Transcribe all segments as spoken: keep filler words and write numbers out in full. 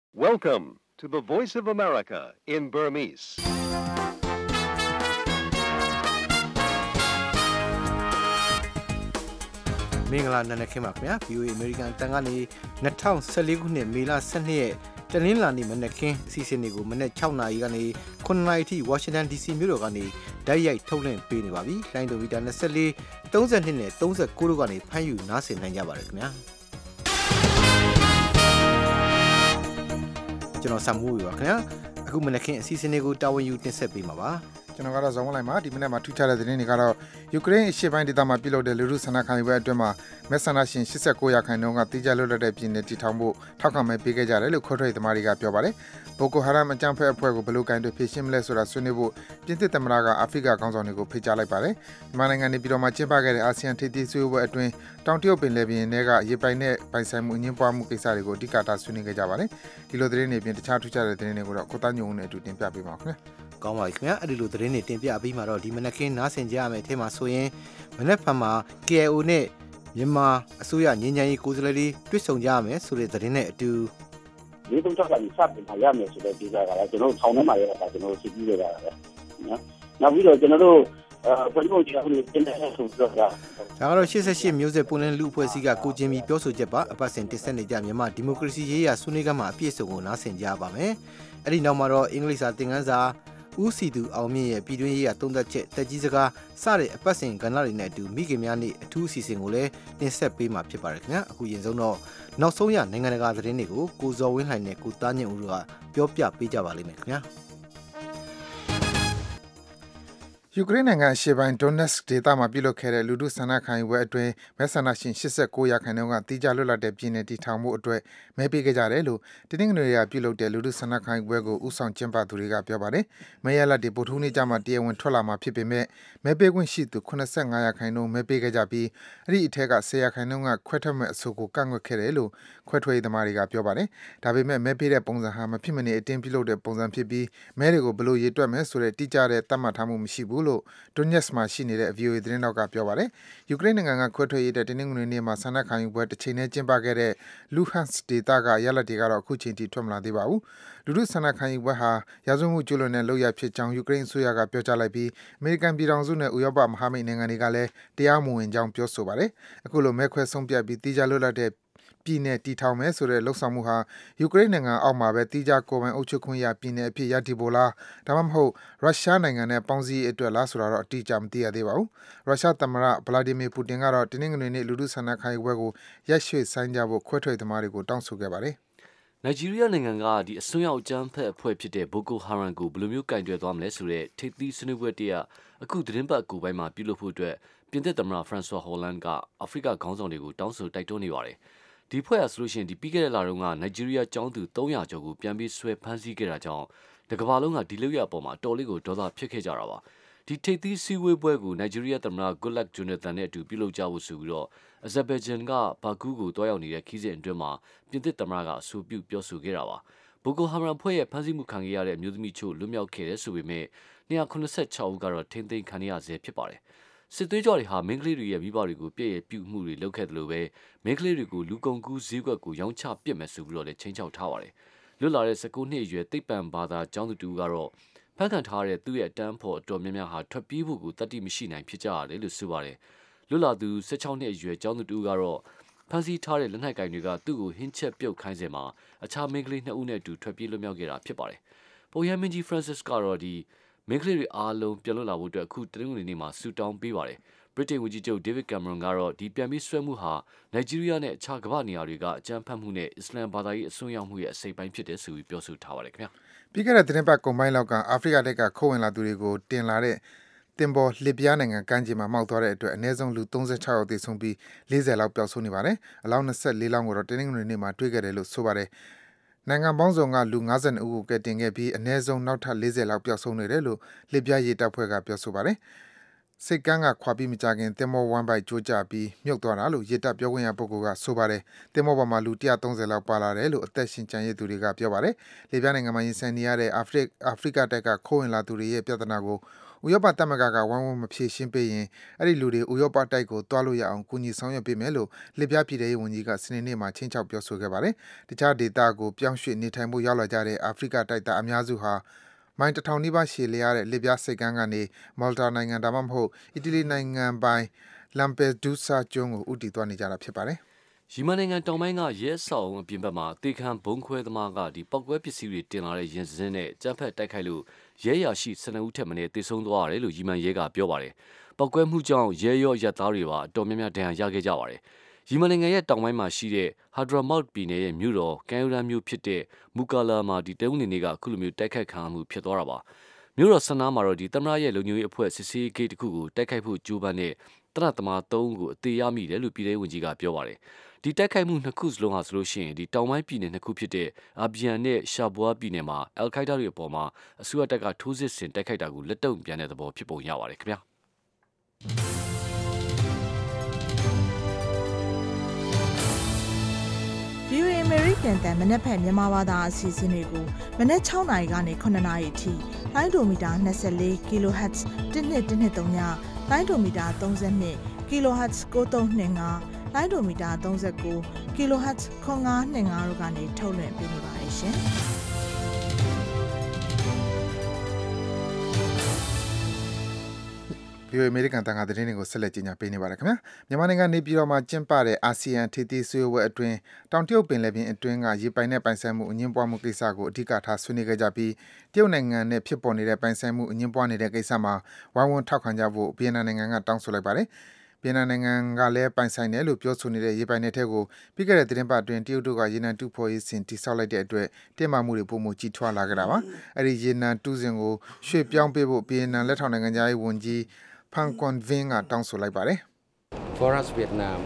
Welcome to the Voice of America in Burmese. ။မင်္ဂလာနံနက်ခင်းပါခင်ဗျာ ဗီအိုအေ American တန်ကနေ၂၀၁၄ခုနှစ်မေလ၁၂ရက်တနင်္လာနေ့မနက်ခင်းအစီအစဉ်တွေကိုမနက်၆နာရီကနေခုနှစ်နာရီထိ Washington ဒီ စီ မြို့တော်ကနေဓာတ်ရိုက်ထုတ်လွှင့်ပေးနေပါပြီ။လိုင်းဒိုမီတာ၂၄ ၃၂နဲ့၃၉တို့ကနေဖမ်းယူနားဆင်နိုင်ကြပါတယ်ခင်ဗျာ။ကျွန်တော်ဆမ်မိုးပါခင်ဗျာ။အခုမနက်ခင်းအစီအစဉ်တွေကိုတာဝန်ယူတင်ဆက်ပေးမှာပါ။ကျွန်တော်ကတော့ဇောင်းဝလိုက်မှာဒီမနေ့မှာထူးခြားတဲ့သတင်းတွေကတော့ယူကရိန်းအရှေ့ပိုင်းဒေသမှာပြုလုပ်တဲ့လူထုဆန္ဒခံယူပွဲအတွင်းမှာမဲဆန္ဒရှင်၈၉ရာခိုင်နှုန်းကတိကျလွတ်လပ်တဲ့ပြည်နယ်တည်ထောင်ဖို့ထောက်ခံမဲပေးခဲ့ကြတယ်လို့ခွဲထွက်သမားတွေကပြောပါတယ်။ဘိုကိုဟာရမ်အကြမ်းဖက်အဖွဲ့ကိုဘယ်လိုကင်တွယ်ဖြေရှင်းမလဲဆိုတာဆွေးနွေးဖို့ပြင်သစ်သမ္မတကအာဖရိကခေါင်းဆောင်တွေကိုဖိတ်ကြားလိုက်ပါတယ်။မြန်မာနိုင်ငံနေပြည်တော်မှာကျင်းပခဲ့တဲ့အာဆီယံထိပ်သီးဆွေးနွေးပွဲအတွင်းတောင်တရုတ်ပင်လယ်ပြင်ထဲကရေပိုင်နဲ့ပိုင်ဆိုင်မှုအငင်းပွားမှုကိစ္စတွေကိုအဓိကထားဆွေးနွေးခဲ့ကြပါတယ်။ဒီလိုသတင်းတွေပြင်တခြားထူးခြားတဲ့သတင်းတွေကိုတော့ကိုသားညုံနဲ့အတူတင်ပြပေးပါမယ်ခင်ဗျာ။ကောင်းပါပြီခင်ဗျာအဲ့ဒီလိုသတင်းတွေတင်ပြပြီးမှတော့ဒီမနက်ခင်းနားဆင်ကြရမယ်အထက်မှာဆိုရင်မနက်ဖြန်မှာ K I O နဲ့မြန်မာအစိုးရငြိမ်းချမ်းရေးကိုယ်စားလှယ်တွေတွေ့ဆုံကြရမယ်ဆိုတဲ့သတင်းနဲ့အတူလေးသုံးချက်ကစတင်မှာရမယ်ဆိုတဲ့ဒီကကလည်းကျွန်တော်တို့ထောင်ထဲမှာရတာကျွန်တော်တို့စီးပြီးရတာပဲနော်နောက်ပြီးတော့ကျွန်တော်တို့အဲဘယ်လိုကြောင့်လဲတင်တဲ့ဆိုတော့ဒါကတော့ရှစ်ဆယ့်ရှစ်မျိုးဆက်ပွင့်လင်းလူအဖွဲ့အစည်းကကိုကျင်းပြီးပြောဆိုချက်ပါအပတ်စဉ်တင်ဆက်နေကြမြန်မာဒီမိုကရေစီရေးရာဆွေးနွေးခန်းမှာအပြည့်အစုံကိုနားဆင်ကြပါမယ်အဲ့ဒီနောက်မှာတော့အင်္ဂလိပ်စာသင်ခန်းစာဦးစီသူအောင်မြင့်ရဲ့ပြည်တွင်းရေးရာသုံးသက်ချက်တက်ကြီးစကားစတဲ့အပတ်စဉ်ကဏ္ဍတွေနဲ့အတူမိခင်များနေ့အထူးအစီအစဉ်ကိုလည်းတင်ဆက်ပေးမှာဖြစ်ပါတယ်ခင်ဗျာအခုရင်ဆုံးတော့နောက်ဆုံးရနိုင်ငံတကာသတင်းတွေကိုကိုဇော်ဝင်းလှိုင်နဲ့ကိုသားညင်ဦးတို့ကပြောပြပေးကြပါလိမ့်မယ်ခင်ဗျာယူကရိန်းနိုင်ငံအရှေ့ပိုင်း Donetsk ဒေသမှာပြုလုပ်ခဲ့တဲ့လူထုဆန္ဒခံယူပွဲအတွင်းမဲဆန္ဒရှင်၈၉ရာခိုင်နှုန်းကတိကျလွတ်လပ်တဲ့ပြည်နယ်တည်ထောင်မှုအတွက်မဲပေးခဲ့ကြတယ်လို့တင်းတင်းငွေတွေကပြုလုပ်တဲ့လူထုဆန္ဒခံယူပွဲကိုဥဆောင်ကျင်းပသူတွေကပြောပါတယ်။မဲရလဒ်တွေဗုဒ္ဓဟူးနေ့ကျမှတရားဝင်ထွက်လာမှာဖြစ်ပေမဲ့မဲပေးခွင့်ရှိသူ၈၅ရာခိုင်နှုန်းမဲပေးခဲ့ကြပြီးအဲ့ဒီအထက်က၁၀ရာခိုင်နှုန်းကခွဲထွက်မဲ့အဆိုကိုကန့်ကွက်ခဲ့တယ်လို့ခွဲထွက်ရေးသမားတွေကပြောပါတယ်။ဒါပေမဲ့မဲပေးတဲ့ပုံစံဟာမဖြစ်မနေအတင်းပြုလုပ်တဲ့ပုံစံဖြစ်ပြီးမဲတွေကိုဘယ်လိုရေတွက်မယ်ဆိုတဲ့တိကျတဲ့သတ်မှတ်ထားမှုမရှိဘူးလို့ Donetsk မှာရှိနေတဲ့ ဗီအိုအေ သတင်းတောက်ကပြောပါတယ်။ယူကရိန်းနိုင်ငံကခွဲထွက်ရေးတဲ့တင်းတင်းငွေနေ့မှာဆန္ဒခံယူပွဲတစ်ချိန်နဲ့ကျင်းပခဲ့တဲ့ Luhansk ဒေသကရလဒ်တွေကတော့အခုချိန်ထိထွက်မလာသေးပါဘူး။လူထုဆန္ဒခံယူပွဲဟာရာဇဝတ်မှုကျူးလွန်တဲ့လုပ်ရပ်ဖြစ်ကြောင်းယူကရိန်းအစိုးရကပြောကြားလိုက်ပြီးအမေရိကန်ပြည်ထောင်စုနဲ့ဥရောပမဟာမိတ်နိုင်ငံတွေကလည်းတရားမဝင်ကြောင်းပြောဆိုပါတယ်။အခုလိုမဲခွဲဆုံးဖြတ်ပြီးတိကျလွတ်လပ်တဲ့ပြည်နယ်တည်ထောင်မယ်ဆိုတဲ့လှုပ်ဆောင်မှုဟာယူကရိန်းနိုင်ငံအောက်မှာပဲတိကျကိုယ်ပိုင်အုပ်ချုပ်ခွင့်ရပြည်နယ်အဖြစ်ရည်တည်ဖို့လားဒါမှမဟုတ်ရုရှားနိုင်ငံနဲ့ပေါင်းစည်းရေးအတွက်လားဆိုတာတော့အတိအကျမသိရသေးပါဘူး။ရုရှားသမ္မတဗလာဒီမီပူတင်ကတော့တင်းတင်းငွေနေ့လူထုဆန္ဒခံယူပွဲကိုရက်ရွှေ့ဆိုင်းကြဖို့ခွဲထွက်သမားတွေကိုတောင်းဆိုခဲ့ပါတယ်။နိုင်ဂျီးရီးယားနိုင်ငံကဒီအစွန်းရောက်အကြမ်းဖက်အဖွဲ့ဖြစ်တဲ့ဘိုကိုဟာရမ်ကိုဘယ်လိုမျိုးကင်တွယ်သွားမလဲဆိုတဲ့ထိပ်သီးဆွေးနွေးပွဲတရအခုသတင်းပတ်ကိုပိုင်းမှာပြုလုပ်ဖို့အတွက်ပြင်သစ်သမ္မတဖရန်ဆွာဟော်လန်ကအဖရိကခေါင်းဆောင်တွေကိုတောင်းဆိုတိုက်တွန်းနေပါတယ်။ဒီဖွဲ့ရဆိုလို့ရှိရင်ဒီပြီးခဲ့တဲ့လတုန်းကနိုင်ဂျီးရီးယားကျောင်းသူ၃ရာကျော်ကိုပြန်ပြီးဆွဲဖမ်းဆီးခဲ့တာကြောင့်တကမ္ဘာလုံးကဒီလောက်ရအပေါ်မှာတော်လေးကိုဒေါသဖြစ်ခဲ့ကြတာပါဒီထိပ်သီးစည်းဝေးပွဲကိုနိုင်ဂျီးရီးယားသမ္မတဂွတ်လက်ဂျိုနယ်သန်နဲ့အတူပြုလုပ်ကြဖို့ဆိုပြီးတော့အဇာဘိုင်ဂျန်ကဘာကူးကိုတွားရောက်နေတဲ့ခီးစဉ်အတွင်းမှာပြင်သစ်သမ္မတကအဆိုပြုပြောဆိုခဲ့တာပါဘိုကိုဟာရမ်ဖွဲ့ရဲ့ဖမ်းဆီးမှုခံခဲ့ရတဲ့အမျိုးသမီးချို့လွတ်မြောက်ခဲ့တယ်ဆိုပေမဲ့၂၇၆ဦးကတော့ထိန်းသိမ်းခံရဆဲဖြစ်ပါတယ်စစ်သွေးကြွတွေဟာမင်းကလေးတွေရဲ့မိဘတွေကိုပြည့်ရပြုမှုတွေလုပ်ခဲ့တယ်လို့ပဲမင်းကလေးတွေကိုလူကုန်ကူးဈေးကွက်ကိုရောင်းချပစ်မယ်ဆိုပြီးတော့လည်းချိန်ချောက်ထားပါတယ်လွတ်လာတဲ့၁၉နှစ်အရွယ်သိပ္ပံဘာသာကျောင်းသူတူကတော့ဖန်ခံထားတဲ့သူ့ရဲ့အတန်းဖို့အတော်များများဟာထွက်ပြေးဖို့ကိုတတ်တိမရှိနိုင်ဖြစ်ကြရတယ်လို့ဆိုပါတယ်လွတ်လာသူ၁၆နှစ်အရွယ်ကျောင်းသူတူကတော့ဖန်စီထားတဲ့လက်နက်ကင်တွေကသူ့ကိုဟင်းချက်ပြုတ်ခိုင်းစင်မှာအခြားမင်းကလေးနှစ်ဦးနဲ့အတူထွက်ပြေးလွတ်မြောက်ခဲ့တာဖြစ်ပါတယ်ပုံရမင်းကြီး Francis ကတော့ဒီမင်းကလေးတွေအားလုံးပြန်လွတ်လာဖို့အတွက်အခုတနင်္ဂနွေနေ့မှာဆူတောင်းပေးပါတယ်ဗြိတိန်ဝန်ကြီးချုပ်ဒေးဗစ်ကင်မရွန်ကတော့ဒီပြန်ပြီးဆွဲမှုဟာနိုင်ဂျီးရီးယားနဲ့အခြားကမ္ဘာနေရာတွေကအကြမ်းဖက်မှုနဲ့အစ္စလမ်ဘာသာရေးအစွန်းရောက်မှုရဲ့အစိပ်ပိုင်းဖြစ်တယ်ဆိုပြီးပြောဆိုထားပါတယ်ခင်ဗျာပြီးခဲ့တဲ့သတင်းပတ်ကုန်ပိုင်းလောက်ကအာဖရိကတိုက်ကခိုးဝင်လာသူတွေကိုတင်လာတဲ့တင်ပေါ်လစ်ပြားနိုင်ငံကမ်းခြေမှာမှောက်သွားတဲ့အတွက်အနည်းဆုံးလူ၃၆ယောက်သေဆုံးပြီး၄၀လောက်ပျောက်ဆုံးနေပါတယ်အလောင်း၂၄လောင်းကိုတော့တနင်္ဂနွေနေ့မှာတွေ့ခဲ့တယ်လို့ဆိုပါတယ်နိုင်ငံပေါင်းစုံကလူ၅၂ဦးကိုကယ်တင်ခဲ့ပြီးအနည်းဆုံးနောက်ထပ်၄၀လောက်ပျောက်ဆုံးနေတယ်လို့လစ်ပြားရေးတပ်ဖွဲ့ကပြောဆိုပါတယ်စိတ်ကန်းကခွာပြီးမကြခင်တင်မောဝမ်းပိုက်ကြိုးကြပြီးမြုပ်သွားတာလို့ရေတပ်ပြောခွင့်ရပုဂ္ဂိုလ်ကဆိုပါတယ်တင်မောပေါ်မှာလူ၁၃၀လောက်ပါလာတယ်လို့အသက်ရှင်ကျန်ရည်သူတွေကပြောပါတယ်လေပြားနိုင်ငံမှာရင်ဆိုင်နေရတဲ့အာဖရိအာဖရိကတိုက်ကခိုးဝင်လာသူတွေရဲ့ပြဿနာကိုဥရောပသမဂ္ဂကဝိုင်းဝန်းမဖြေရှင်းပေးရင်အဲ့ဒီလူတွေဥရောပတိုက်ကိုတွားလို့ရအောင်ကူညီဆောင်ရွက်ပေးမယ်လို့လစ်ပြပြည်တဲ့ဝန်ကြီးကစနေနေ့မှာချင်းချောက်ပြောဆိုခဲ့ပါတယ်တခြားဒေသကိုပြောင်းရွှေ့နေထိုင်ဖို့ရောက်လာကြတဲ့အာဖရိကတိုက်သားအများစုဟာမိုင်တထောင်နီးပါးရှည်လျားတဲ့လစ်ပြစိတ်ကမ်းကနေမော်လ်တာနိုင်ငံဒါမှမဟုတ်အီတလီနိုင်ငံပိုင်လမ်ပက်ဒူးဆာကျွန်းကိုဦးတည်သွားနေကြတာဖြစ်ပါတယ်ယီမန်နိုင်ငံတောင်ပိုင်းကရဲဆောက်အုံအပြင်ဘက်မှာတေခမ်းဘုံခွဲသမားကဒီပောက်ကွဲပစ္စည်းတွေတင်လာတဲ့ရင်စင်းနဲ့ကြမ်းဖက်တိုက်ခိုက်လို့ရဲရရှိစနဦးထက်မင်းတေဆုံးသွားရတယ်လို့ယီမန်ရဲကပြောပါတယ်။ပောက်ကွဲမှုကြောင့်ရဲရော့ရက်သားတွေပါအတော်များများဒဏ်ရာရခဲ့ကြပါတယ်။ယီမန်နိုင်ငံရဲ့တောင်ပိုင်းမှာရှိတဲ့ဟာဒရာမော့ပြည်နယ်ရဲ့မြို့တော်ကန်ယူရန်မြို့ဖြစ်တဲ့မူကာလာမှာဒီတအုပ်နေနေကခုလိုမျိုးတိုက်ခိုက်ခံမှုဖြစ်သွားတာပါ။မြို့တော်ဆနာမှာတော့ဒီသမရရဲ့လုံခြုံရေးအဖွဲ့စစ်ဆေးဂိတ်တစ်ခုကိုတိုက်ခိုက်ဖို့ကြိုးပမ်းတဲ့တနတ်သမားသုံးကိုအသေးရမိတယ်လို့ပြည်ထောင်ဝန်ကြီးကပြောပါတယ်။ဒီတိုက်ခိုက်မှုနှစ်ခုစလုံးဟာဆိုလို့ရှိရင်ဒီတောင်ပိုင်းပြည်နယ်နှစ်ခုဖြစ်တဲ့အာဘီယန်နဲ့ရှာဘွားပြည်နယ်မှာအယ်ခိုက်ဒါတွေအပေါ်မှာအစိုးရတပ်ကထိုးစစ်ဆင်တိုက်ခိုက်တာကိုလက်တုံ့ပြန်တဲ့သဘောဖြစ်ပုံရပါတယ်ခင်ဗျာ။ VOA American တန်မနက်ဖြန်မြန်မာဘာသာအစီအစဉ်တွေကိုမနက်၆နာရီကနေခုနှစ်နာရီအထိလိုင်းဒိုမီတာ24 kilohertz တစ်နှစ်တစ်နှစ်သုံးညလိုင်းဒိုမီတာ32 kilohertz 9325လိုင်းဒိုမီတာ39 kilohertz ခွန်၅နှစ်၅တို့ကနေထုတ်လွှင့်ပေးနေပါတယ်ရှင်။ VOA American တန်ခါသတင်းတွေကိုဆက်လက်ကြီးညာပေးနေပါတယ်ခင်ဗျာမြန်မာနိုင်ငံနေပြည်တော်မှာကျင်းပတဲ့အာဆီယံထိပ်သီးဆွေးနွေးပွဲအတွင်းတောင်တရုတ်ပင်လယ်ပြင်အတွင်းကရေပိုင်နဲ့ပိုင်ဆိုင်မှုအငင်းပွားမှုကိစ္စကိုအဓိကထားဆွေးနွေးခဲ့ကြပြီးတရုတ်နိုင်ငံနဲ့ဖြစ်ပေါ်နေတဲ့ပိုင်ဆိုင်မှုအငင်းပွားနေတဲ့ကိစ္စမှာဝိုင်းဝန်းထောက်ခံကြဖို့ဗီယက်နမ်နိုင်ငံကတောင်းဆိုလိုက်ပါတယ်ဗီယက်နမ်နိုင်ငံကလည်းပိုင်ဆိုင်တယ်လို့ပြောဆိုနေတဲ့ရေပိုင်နယ်ထဲကိုပြီးခဲ့တဲ့သတင်းပတ်အတွင်းတရုတ်တို့ကရေနံတူဖော်ရေးစင်တိစောက်လိုက်တဲ့အတွက်တင်းမာမှုတွေပုံမှုကြီးထွားလာကြတာပါအဲ့ဒီရေနံတူးစင်ကိုရွှေ့ပြောင်းပေးဖို့ဗီယက်နမ်လက်ထောက်နိုင်ငံသားရေးဝန်ကြီး Pham Quan Vinh ကတောင်းဆိုလိုက်ပါတယ် For us Vietnam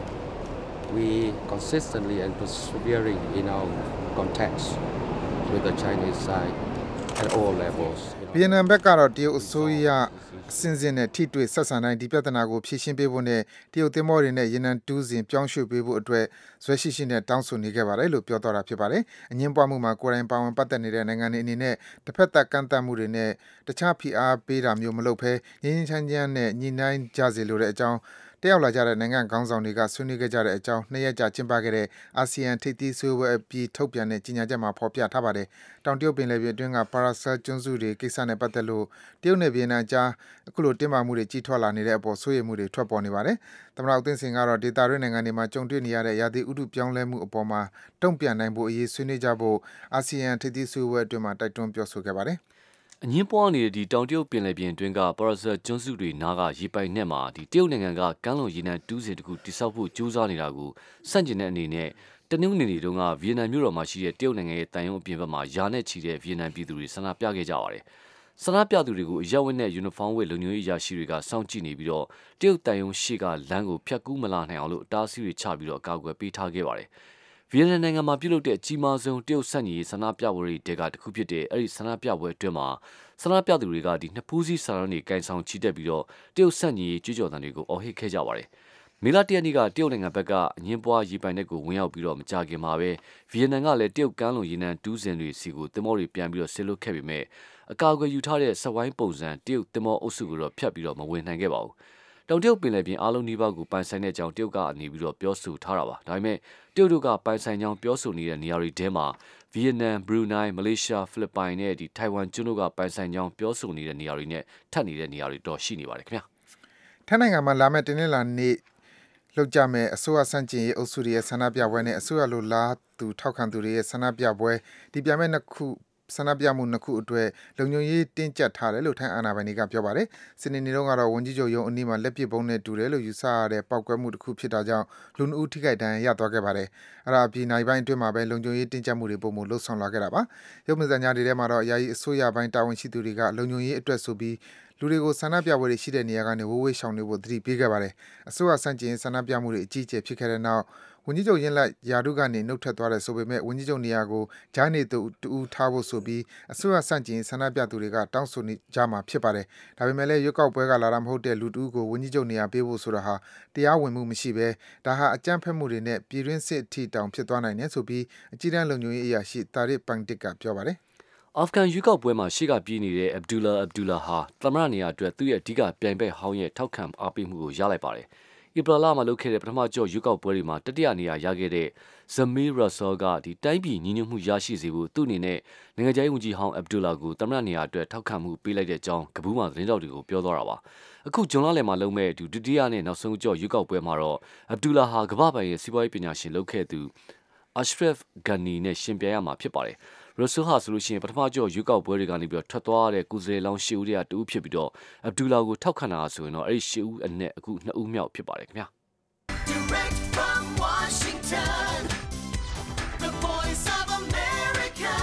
we consistently and persevering in our contacts with the Chinese side at all levels ဗီယက်နမ်ဘက်ကတော့တရုတ်အစိုးရအစဉ်စဉ်နဲ့ထိတွေ့ဆက်ဆံတိုင်းဒီပြဿနာကိုဖြေရှင်းပေးဖို့နဲ့တရုတ်သင်္ဘောတွေနဲ့ရေနံတူးစင်ပြောင်းရွှေ့ပေးဖို့အတွက်ဇွဲရှိရှိနဲ့တောင်းဆိုနေခဲ့ပါတယ်လို့ပြောသွားတာဖြစ်ပါတယ်။အငင်းပွားမှုမှာကိုယ်တိုင်ပါဝင်ပတ်သက်နေတဲ့နိုင်ငံတွေအနေနဲ့တစ်ဖက်သတ်ကန့်သတ်မှုတွေနဲ့တခြားဖိအားပေးတာမျိုးမလုပ်ဘဲငြင်းငြင်းချမ်းချမ်းနဲ့ညီနိုင်ကြစေလိုတဲ့အကြောင်းတက်ရောက်လာကြတဲ့နိုင်ငံခေါင်းဆောင်တွေကဆွေးနွေးခဲ့ကြတဲ့အကြောင်းနှစ်ရက်ကြာကျင်းပခဲ့တဲ့အာဆီယံထိပ်သီးဆွေးနွေးပွဲအပြီးထုတ်ပြန်တဲ့ကြေညာချက်မှာဖော်ပြထားပါတယ်။တောင်တရုတ်ပင်လယ်ပြင်အတွင်းက Paracel ကျွန်းစုတွေကိစ္စနဲ့ပတ်သက်လို့တရုတ်နဲ့ဗီယက်နမ်ကြားအခုလိုတင်းမာမှုတွေကြီးထွားလာနေတဲ့အပေါ်စိုးရိမ်မှုတွေထွက်ပေါ်နေပါတယ်။သမ္မတဦးသိန်းစိန်ကတော့ဒေသတွင်းနိုင်ငံတွေမှာကြုံတွေ့နေရတဲ့ရာသီဥတုပြောင်းလဲမှုအပေါ်မှာတုံ့ပြန်နိုင်ဖို့အရေးဆွေးနွေးကြဖို့အာဆီယံထိပ်သီးဆွေးနွေးပွဲအတွင်းမှာတိုက်တွန်းပြောဆိုခဲ့ပါတယ်။အငင်းပွားနေတဲ့ဒီတောင်တရုတ်ပင်လယ်ပြင်အတွင်းကပါရာဇယ်ကျွန်းစုတွေနားကရေပိုင်နက်မှာဒီတရုတ်နိုင်ငံကကမ်းလွန်ရေနံတူးစင်တခုတိစောက်ဖို့ကြိုးစားနေတာကိုစန့်ကျင်တဲ့အနေနဲ့တနင်္ဂနွေနေ့တုန်းကဗီယက်နမ်မြို့တော်မှာရှိတဲ့တရုတ်နိုင်ငံရဲ့တန်ရုံအပြင်ဘက်မှာယာနဲ့ချီတဲ့ဗီယက်နမ်ပြည်သူတွေဆန္ဒပြခဲ့ကြပါတယ်။ဆန္ဒပြသူတွေကိုအရက်ဝတ်နဲ့ယူနီဖောင်းဝတ်လုံခြုံရေးအရာရှိတွေကစောင့်ကြည့်နေပြီးတော့တရုတ်တန်ရုံရှေ့ကလမ်းကိုဖျက်ကူးမလာနိုင်အောင်လို့အတားအဆီးတွေချပြီးတော့အကာအကွယ်ပေးထားခဲ့ပါတယ်။ဗီယက်နမ်နိုင်ငံမှာပြုလုပ်တဲ့အကြီးမားဆုံးတရုတ်ဆန့်ကျင်ရေးဆန္ဒပြပွဲတွေတဲကတစ်ခုဖြစ်တဲ့အဲ့ဒီဆန္ဒပြပွဲအတွင်းမှာဆန္ဒပြသူတွေကဒီနှစ်ဖူးစီစာရန်တွေကင်ဆောင်ချီတက်ပြီးတော့တရုတ်ဆန့်ကျင်ရေးကြွကြော်သံတွေကိုအော်ဟစ်ခဲ့ကြပါတယ်။မေလတရက်နေ့ကတရုတ်နိုင်ငံဘက်ကအငင်းပွားရေပိုင်တဲ့ကိုဝင်ရောက်ပြီးတော့မကြခင်မှာပဲဗီယက်နမ်ကလည်းတရုတ်ကမ်းလွန်ရေနံတူးစင်တွေစီကိုတင်မောတွေပြန်ပြီးတော့ဆစ်လွတ်ခဲ့ပေမဲ့အကာအကွယ်ယူထားတဲ့စက်ဝိုင်းပုံစံတရုတ်တင်မောအုပ်စုကိုတော့ဖျက်ပြီးတော့မဝင်နိုင်ခဲ့ပါဘူး။တောင်တရုတ်ပင်လယ်ပြင်အားလုံးနီးပါးကိုပိုင်ဆိုင်တဲ့အကြောင်းတရုတ်ကနေပြီးတော့ပြောဆိုထားတာပါ။ဒါပေမဲ့တရုတ်တို့ကပိုင်ဆိုင်ကြောင်းပြောဆိုနေတဲ့နေရာတွေထဲမှာဗီယက်နမ်၊ဘရူနိုင်း၊မလေးရှား၊ဖိလစ်ပိုင်နဲ့ဒီထိုင်ဝမ်ကျွန်းတို့ကပိုင်ဆိုင်ကြောင်းပြောဆိုနေတဲ့နေရာတွေနဲ့ထပ်နေတဲ့နေရာတွေတော့ရှိနေပါတယ်ခင်ဗျာ။ထိုင်းနိုင်ငံမှာလာမယ့်တင်းနှလာနေ့လောက်ကြမဲ့အစိုးရစန့်ကျင်ရေးအုပ်စုရဲ့ဆန္ဒပြပွဲနဲ့အစိုးရလိုလားသူထောက်ခံသူတွေရဲ့ဆန္ဒပြပွဲဒီပြမဲ့နှစ်ခုဆန္ဒပြမှုနှစ်ခုအတွက်လုံခြုံရေးတင်းကျပ်ထားတယ်လို့ထိုင်းအာဏာပိုင်တွေကပြောပါတယ်။စနေနေ့တုန်းကတော့ဝန်ကြီးချုပ်ရုံးအနီးမှာလက်ပစ်ဗုံးနဲ့တူတယ်လို့ယူဆရတဲ့ပောက်ကွဲမှုတစ်ခုဖြစ်တာကြောင့်လူနှစ်ဦးထိခိုက်ဒဏ်ရာရသွားခဲ့ပါတယ်။အဲ့ဒါအပြင်နိုင်ပိုင်းအတွင်းမှာပဲလုံခြုံရေးတင်းကျပ်မှုတွေပုံမှုလှုပ်ဆောင်လာခဲ့တာပါ။ရုပ်မြင်သံကြားတွေထဲမှာတော့ယာယီအစိုးရပိုင်းတာဝန်ရှိသူတွေကလုံခြုံရေးအတွက်ဆိုပြီးလူတွေကိုဆန္ဒပြပွဲတွေရှိတဲ့နေရာကနေဝေးဝေးရှောင်နေဖို့သတိပေးခဲ့ပါတယ်။အစိုးရစန့်ကျင်ဆန္ဒပြမှုတွေအကြီးအကျယ်ဖြစ်ခဲ့တဲ့နောက်ဝန်ကြီးချုပ်ရင်းလက်ယာဒုကနေနှုတ်ထွက်သွားတယ်ဆိုပေမဲ့ဝန်ကြီးချုပ်နေရာကိုဂျာနေတူတူထားဖို့ဆိုပြီးအစိုးရစန့်ကျင်ဆန္ဒပြသူတွေကတောင်းဆိုနေကြမှာဖြစ်ပါတယ်။ဒါပေမဲ့လည်းရွေးကောက်ပွဲကလာတာမဟုတ်တဲ့လူတူကိုဝန်ကြီးချုပ်နေရာပေးဖို့ဆိုတာဟာတရားဝင်မှုမရှိဘဲဒါဟာအကြမ်းဖက်မှုတွေနဲ့ပြည်တွင်းစစ်အထိတောင်ဖြစ်သွားနိုင်တယ်ဆိုပြီးအကြီးတန်းလုံခြုံရေးအရာရှိတာရစ်ပန်တစ်ကပြောပါတယ်။အာဖဂန်ရွေးကောက်ပွဲမှာရှေ့ကပြေးနေတဲ့ Abdullah Abdullah ဟာသမ္မတနေရာအတွက်သူ့ရဲ့အဓိကပြိုင်ဘက်ဟောင်းရဲ့ထောက်ခံအားပေးမှုကိုရလိုက်ပါတယ်။ဧပြီလမှာလုပ်ခဲ့တဲ့ပထမကြော့ရွေးကောက်ပွဲတွေမှာတတိယနေရာရခဲ့တဲ့ Zamir Rasool ကဒီတိုင်းပြည်ညီညွတ်မှုရရှိစေဖို့သူ့အနေနဲ့နိုင်ငံခြားရေးဝန်ကြီးဟောင်း Abdullah ကိုသမ္မတနေရာအတွက်ထောက်ခံမှုပေးလိုက်တဲ့အကြောင်းကဘူးမှာသတင်းတောက်တွေကိုပြောသွားတာပါ။အခုဂျွန်လလယ်မှာလုပ်မဲ့ဒုတိယနဲ့နောက်ဆုံးကြော့ရွေးကောက်ပွဲမှာတော့ Abdullah ဟာကမ္ဘာ့ဘဏ်ရဲ့စီးပွားရေးပညာရှင်လုပ်ခဲ့သူ Ashraf Ghani နဲ့ရှင်ပြိုင်ရမှာဖြစ်ပါတယ်။ Rasool ဟာဆိုလို့ရှိရင်ပထမကြော့ရွေးကောက်ပွဲတွေကနေပြီးတော့ထွက်သွားတဲ့ကုစလေလောင်းရှစ်ဦးတည်းတူဖြစ်ပြီးတော့ Abdullah ကိုထောက်ခံတာဆိုရင်တော့အဲ့ဒီရှစ်ဦးအနက်အခုနှစ်ဦးမြောက်ဖြစ်ပါတယ်ခင်ဗျာ။ Direct from Washington, the voice of America,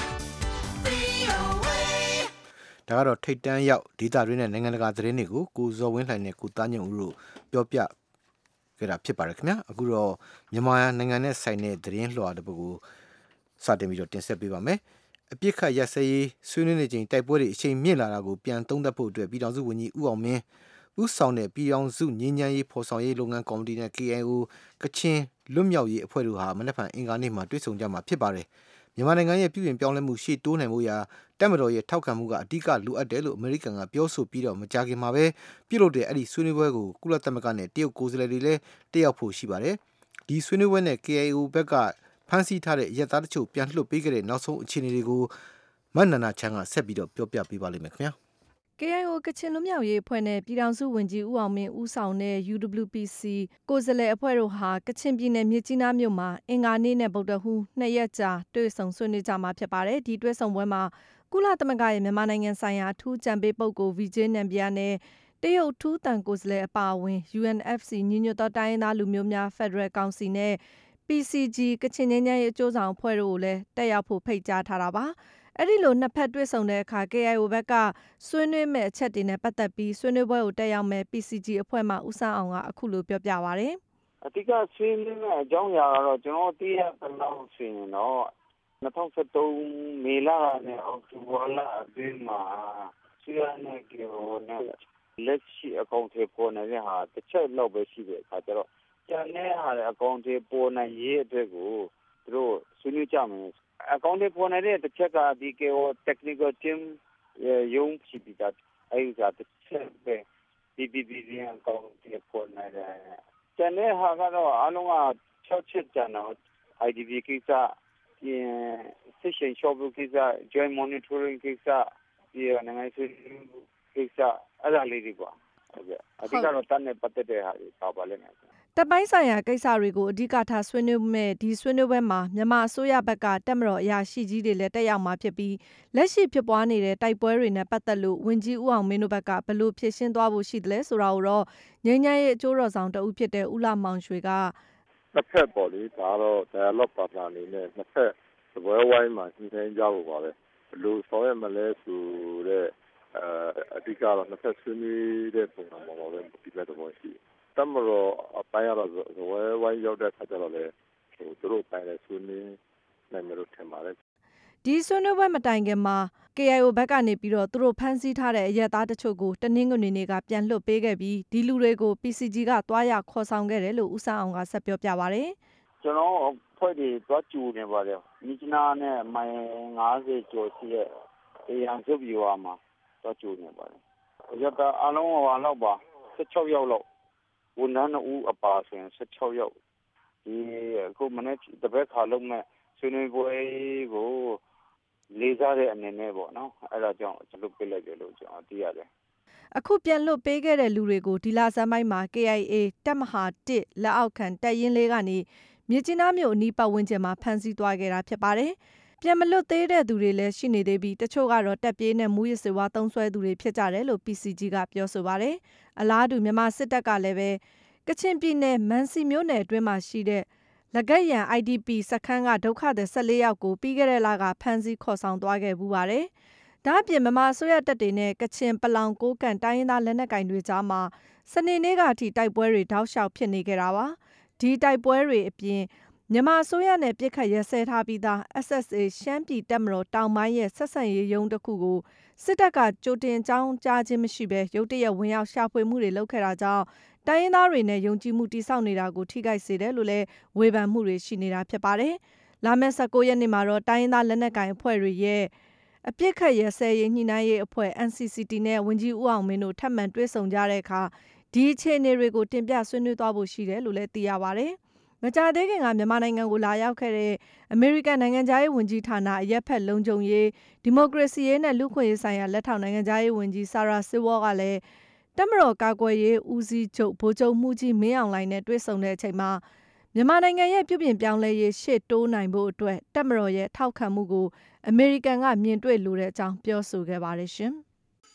V O A ဒါကတော့ထိတ်တန်းရောက်ဒေတာတွင်းနဲ့နိုင်ငံတကာသတင်းတွေကိုကိုဇော်ဝင်းလှိုင်နဲ့ကိုသားညုံဦးတို့ပြောပြခဲ့တာဖြစ်ပါတယ်ခင်ဗျာအခုတော့မြန်မာနိုင်ငံနဲ့ဆိုင်တဲ့သတင်းလွှာတစ်ပုဒ်ကိုစတင်ပြီးတော့တင်ဆက်ပေးပါမယ်အပြစ်ခတ်ရစရေးဆွေးနွေးနေချိန်တိုက်ပွဲတွေအချိန်မြင့်လာတာကိုပြန်သုံးသပ်ဖို့အတွက်ပြည်ထောင်စုဝန်ကြီးဦးအောင်မင်းဦးဆောင်တဲ့ပြည်ထောင်စုငြိမ်းချမ်းရေးဖော်ဆောင်ရေးလုပ်ငန်းကော်မတီနဲ့ K I O ကချင်လွတ်မြောက်ရေးအဖွဲ့တို့ဟာမနက်ဖြန်အင်္ဂါနေ့မှာတွေ့ဆုံကြမှာဖြစ်ပါတယ်မြန်မာနိုင်ငံရဲ့ပြည်ပြင်ပြောင်းလဲမှုရှေ့တိုးနိုင်မှုရာတက်မတော်ရဲ့ထောက်ခံမှုကအဓိကလိုအပ်တယ်လို့အမေရိကန်ကပြောဆိုပြီးတော့မကြာခင်မှာပဲပြုလုပ်တဲ့အဲ့ဒီဆွေးနွေးပွဲကိုကုလသမဂ္ဂနဲ့တရုတ်ကိုယ်စားလှယ်တွေလည်းတက်ရောက်ဖို့ရှိပါတယ်ဒီဆွေးနွေးပွဲနဲ့ K I O ဘက်ကဖမ်းဆီးထားတဲ့ရက်သားတချို့ပြန်လွှတ်ပေးခဲ့တဲ့နောက်ဆုံးအခြေအနေတွေကိုမနန္နာချမ်းကဆက်ပြီးတော့ပြောပြပေးပါလိမ့်မယ်ခင်ဗျာ K I O ကချင်လွတ်မြောက်ရေးအဖွဲ့နဲ့ပြည်ထောင်စုဝန်ကြီးဦးအောင်မင်းဦးဆောင်တဲ့ U W P C ကိုယ်စားလှယ်အဖွဲ့တို့ဟာကချင်ပြည်နယ်မြစ်ကြီးနားမြို့မှာအင်္ဂါနေ့နဲ့ဗုဒ္ဓဟူးနှစ်ရက်ကြာတွေ့ဆုံဆွေးနွေးကြမှာဖြစ်ပါတယ်ဒီတွေ့ဆုံပွဲမှာကုလသမဂ္ဂရဲ့မြန်မာနိုင်ငံဆိုင်ရာအထူးကြံပေးပုဂ္ဂိုလ် Vijay Nambiar နဲ့တရုတ်ထူးတန်ကိုယ်စားလှယ်အပါအဝင် U N F C ညီညွတ်သောတိုင်းရင်းသားလူမျိုးများဖက်ဒရယ်ကောင်စီနဲ့ P C G ကချင်ငြိမ်းချမ်းရေးအကျိုးဆောင်အဖွဲ့တို့ကိုလည်းတက်ရောက်ဖို့ဖိတ်ကြားထားတာပါအဲ့ဒီလိုနှစ်ဖက်တွေ့ဆုံတဲ့အခါ K I O ဘက်ကဆွေးနွေးမဲ့အချက်တွေနဲ့ပတ်သက်ပြီးဆွေးနွေးပွဲကိုတက်ရောက်မဲ့ P C G အဖွဲ့မှဦးစန်းအောင်ကအခုလိုပြောပြပါဗျ။အဓိကဆွေးနွေးမဲ့အကြောင်းအရာကတော့ကျွန်တော်သိရသလောက်ဆိုရင်တော့၂၀၁၃မေလနဲ့အောက်တိုဘာလအတွင်းမှာဆွေးနွေးတဲ့ကေအိုနဲ့လက်ရှိအကောင့်တွေပေါ်နေတဲ့ဟာတစ်ချက်လောက်ပဲရှိတဲ့အခါကျတော့ကျန်တဲ့ဟာအကောင့်တွေပေါ်နေရေးအတွက်ကိုသူတို့ဆွေးနွေးကြမယ်အကောင့်တွေပေါ်နေတဲ့တစ်ချက်ကဒီ K I O technical team ရုံးရှိပြီးသားအဲဒီကတစ်ချက်ပဲ B B B အကောင့်တွေပေါ်နေတယ်ကျန်တဲ့ဟာကတော့အလုံးက၆ချက်ကျန်တော့ I D P ကိစ္စပြင် session shop ကိစ္စ joint monitoring ကိစ္စဒီနိုင်ငံရေးကိစ္စအဲ့ဒါလေးတွေပေါ့ဟုတ်ကဲ့အဓိကတော့တန်းနဲ့ပတ်သက်တဲ့ဟာတွေပါပါလိမ့်မယ်တပ်ပိုင်းဆိုင်ရာကိစ္စတွေကိုအဓိကထားဆွေးနွေးမဲ့ဒီဆွေးနွေးပွဲမှာမြန်မာအစိုးရဘက်ကတပ်မတော်အရာရှိကြီးတွေလည်းတက်ရောက်မှာဖြစ်ပြီးလက်ရှိဖြစ်ပွားနေတဲ့တိုက်ပွဲတွေနဲ့ပတ်သက်လို့ဝန်ကြီးဦးအောင်မင်းတို့ဘက်ကဘယ်လိုဖြေရှင်းသွားဖို့ရှိတယ်လဲဆိုတာကိုတော့ငြိမ်းချမ်းရေးအကျိုးတော်ဆောင်တဦးဖြစ်တဲ့ဦးလှမောင်ရွှေကတစ်ဖက်ပေါ့လေဒါတော့ dialogue partner အနေနဲ့တစ်ဖက်သဘောဝိုင်းမှာညှိနှိုင်းကြဖို့ပါပဲဘယ်လိုဆောင်ရွက်မလဲဆိုတဲ့အဲအဓိကတော့နှစ်ဖက်ဆွေးနွေးတဲ့ပုံစံပေါ်မှာပဲဒီဘက်တော့ရှိတမတော်အပိုင်းရတော့ဇဝဲဝိုင်းရောက်တဲ့အခါကျတော့လေဟိုသူတို့ပိုင်းလည်းဆွေးနွေးနိုင်မယ်လို့ထင်ပါတယ်ဒီဆွေးနွေးပွဲမတိုင်ခင်မှာ K I O ဘက်ကနေပြီးတော့သူတို့ဖမ်းဆီးထားတဲ့အရက်သားတချို့ကိုတနင်္ဂနွေနေ့ကပြန်လွှတ်ပေးခဲ့ပြီးဒီလူတွေကို P C G ကတွားရခေါ်ဆောင်ခဲ့တယ်လို့ဦးစန်းအောင်ကဆက်ပြောပြပါဗျကျွန်တော်ဖွဲ့တွေတွားကြူနေပါတယ်မြစ်နာနဲ့မိုင်၅၀ကျော်ရှိတဲ့အေရန်စုပ်ရွာမှာတွားကြူနေပါတယ်ရက်သားအလုံးဟောလောက်ပါ၁၆ယောက်လောက်ဝန်ထမ်းဦးအပါဆိုရင်၁၆ယောက်ဒီအခုမနေ့တပတ်ခါလုံးမဲ့ဆွေးနွေးပွဲကိုလေးစားတဲ့အနေနဲ့ပေါ့နော်အဲ့ဒါကြောင့်ကျွန်တော်ပြလိုက်တယ်လို့ကျွန်တော်သိရတယ်အခုပြန်လွတ်ပေးခဲ့တဲ့လူတွေကိုဒီလဆန်းပိုင်းမှာ K I A တပ်မဟာတစ်လက်အောက်ခံတပ်ရင်းလေးကနေမြစ်ကြီးနားမြို့အနီးပတ်ဝန်းကျင်မှာဖမ်းဆီးသွားခဲ့တာဖြစ်ပါတယ်ပြန်မလွတ်သေးတဲ့သူတွေလည်းရှိနေသေးပြီးတချို့ကတော့တပ်ပြေးနဲ့မူရစ်စေဝါသုံးဆွဲသူတွေဖြစ်ကြတယ်လို့ P C G ကပြောဆိုပါတယ်အလားတူမြန်မာစစ်တပ်ကလည်းပဲကချင်ပြည်နယ်မန်စီမြို့နယ်အတွင်းမှာရှိတဲ့လက်ဂက်ရန် I D P စခန်းကဒုက္ခသည်၁၄ယောက်ကိုပြီးခဲ့တဲ့လကဖမ်းဆီးခေါ်ဆောင်သွားခဲ့ဘူးပါတယ်ဒါအပြင်မြန်မာအစိုးရတပ်တွေနဲ့ကချင်ပလောင်ကိုးကန်တိုင်းရင်းသားလက်နက်ကိုင်တွေကြားမှာစနေနေ့ကအထိတိုက်ပွဲတွေတောက်လျှောက်ဖြစ်နေကြတာပါဒီတိုက်ပွဲတွေအပြင်မြန်မာအစိုးရနဲ့ပြစ်ခတ်ရဲစဲထားပြီးသား S S A ရှမ်းပြည်တပ်မတော်တောင်ပိုင်းရဲ့ဆက်ဆံရေးရုံးတစ်ခုကိုစစ်တပ်ကကြိုတင်ကြောင်းကြားခြင်းမရှိဘဲရုတ်တရက်ဝင်ရောက်ရှာဖွေမှုတွေလုပ်ခဲ့တာကြောင့်တိုင်းရင်းသားတွေနဲ့ယုံကြည်မှုတိစောက်နေတာကိုထိခိုက်စေတယ်လို့လည်းဝေဖန်မှုတွေရှိနေတာဖြစ်ပါတယ်။လာမယ့်၁၉ရက်နေ့မှာတော့တိုင်းရင်းသားလက်နက်ကိုင်အဖွဲ့တွေရဲ့အပြစ်ခတ်ရစဲရေးညှိနှိုင်းရေးအဖွဲ့ N C C T နဲ့ဝန်ကြီးဦးအောင်မင်းတို့ထပ်မံတွေ့ဆုံကြတဲ့အခါဒီအခြေအနေတွေကိုတင်ပြဆွေးနွေးသွားဖို့ရှိတယ်လို့လည်းသိရပါတယ်။မကြာသေးခင်ကမြန်မာနိုင်ငံကိုလာရောက်ခဲ့တဲ့အမေရိကန်နိုင်ငံသားရေးဝန်ကြီးဌာနအရက်ဖက်လုံခြုံရေးဒီမိုကရေစီရေးနဲ့လူ့ခွင့်ရေးဆိုင်ရာလက်ထောက်နိုင်ငံသားရေးဝန်ကြီးဆာရာစစ်ဝေါကလည်းတပ်မတော်ကာကွယ်ရေးဦးစီးချုပ်ဗိုလ်ချုပ်မှုကြီးမင်းအောင်လှိုင်နဲ့တွေ့ဆုံတဲ့အချိန်မှာမြန်မာနိုင်ငံရဲ့ပြုပြင်ပြောင်းလဲရေးရှေ့တိုးနိုင်ဖို့အတွက်တပ်မတော်ရဲ့ထောက်ခံမှုကိုအမေရိကန်ကမြင်တွေ့လိုတဲ့အကြောင်းပြောဆိုခဲ့ပါတယ်ရှင်။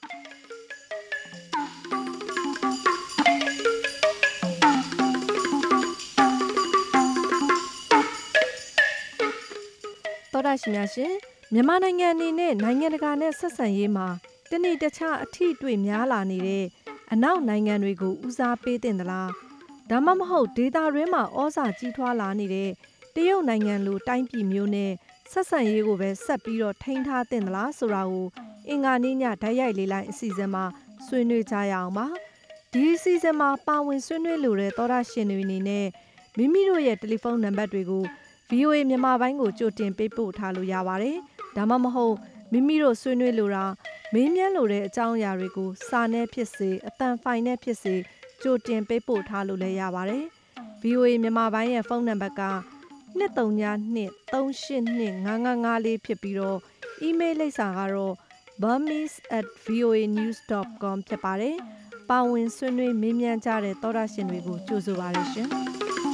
တော်ဒါရှင်များရှင်မြန်မာနိုင်ငံအနေနဲ့နိုင်ငံတကာနဲ့ဆက်ဆံရေးမှာတနေ့တခြားအထီးတွေ့များလာနေတဲ့အနောက်နိုင်ငံတွေကိုဦးစားပေးတင်သလားဒါမှမဟုတ်ဒေသတွင်းမှာဩဇာကြီးထွားလာနေတဲ့တရုတ်နိုင်ငံလိုတိုင်းပြည်မျိုးနဲ့ဆက်ဆံရေးကိုပဲဆက်ပြီးတော့ထိန်းထားတင်သလားဆိုတာကိုအင်္ဂါနေ့ညဓာတ်ရိုက်လေးလိုက်အစီအစဉ်မှာဆွေးနွေးကြရအောင်ပါဒီအစီအစဉ်မှာပါဝင်ဆွေးနွေးလိုတဲ့သောတာရှင်တွေအနေနဲ့မိမိတို့ရဲ့တယ်လီဖုန်းနံပါတ်တွေကို ဗီအိုအေ မြန်မာပိုင်းကိုကြိုတင်ပေးပို့ထားလို့ရပါတယ်ဒါမှမဟုတ်မိမိတို့ဆွေးနွေးလိုတာမေးမြန်းလိုတဲ့အကြောင်းအရာတွေကိုစာနဲ့ဖြစ်စေအသံဖိုင်နဲ့ဖြစ်စေကြိုတင်ပေးပို့ထားလို့လည်းရပါတယ်။ ဗီအိုအေ မြန်မာပိုင်းရဲ့ဖုန်းနံပါတ်က နှစ်သုံးညနှစ်သုံးရှစ်နှစ်ငါးငါးငါးလေးဖြစ်ပြီးတော့ email လိပ်စာကတော့ burmese at voanews dot com ဖြစ်ပါတယ်။ပါဝင်ဆွေးနွေးမေးမြန်းကြတဲ့သောတာရှင်တွေကိုကြိုဆိုပါရရှင်။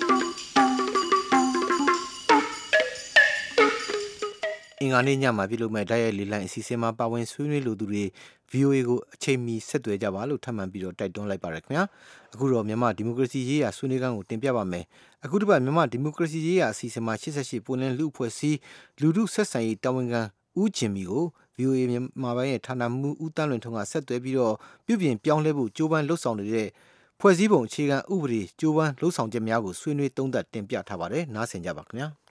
အင်္ဂါနေ့ညမှာပြုလုပ်မဲ့ဓာတ်ရိုက်လေးလိုင်းအစီအစဉ်မှာပါဝင်ဆွေးနွေးလိုသူတွေ ဗီအိုအေ ကိုအချိန်မီဆက်သွယ်ကြပါလို့ထပ်မံပြီးတော့တိုက်တွန်းလိုက်ပါရခင်ဗျာအခုတော့မြန်မာဒီမိုကရေစီရေးရာဆွေးနွေးခန်းကိုတင်ပြပါမယ်အခုတစ်ပတ်မြန်မာဒီမိုကရေစီရေးရာအစီအစဉ်မှာရှစ်ဆယ့်ရှစ်ပွင့်လင်းလူအဖွဲ့အစည်းလူထုဆက်ဆံရေးတာဝန်ခံဦးဂျင်မီကို ဗီအိုအေ မြန်မာပိုင်းရဲ့ဌာနမှူးဦးတန်းလွင်ထွန်းကဆက်သွယ်ပြီးတော့ပြုပြင်ပြောင်းလဲဖို့ကြိုးပမ်းလှုပ်ဆောင်နေတဲ့ဖွဲ့စည်းပုံအခြေခံဥပဒေကြိုးပမ်းလှုပ်ဆောင်ချက်များကိုဆွေးနွေးသုံးသပ်တင်ပြထားပါတယ်နားဆင်ကြပါခင်ဗျာ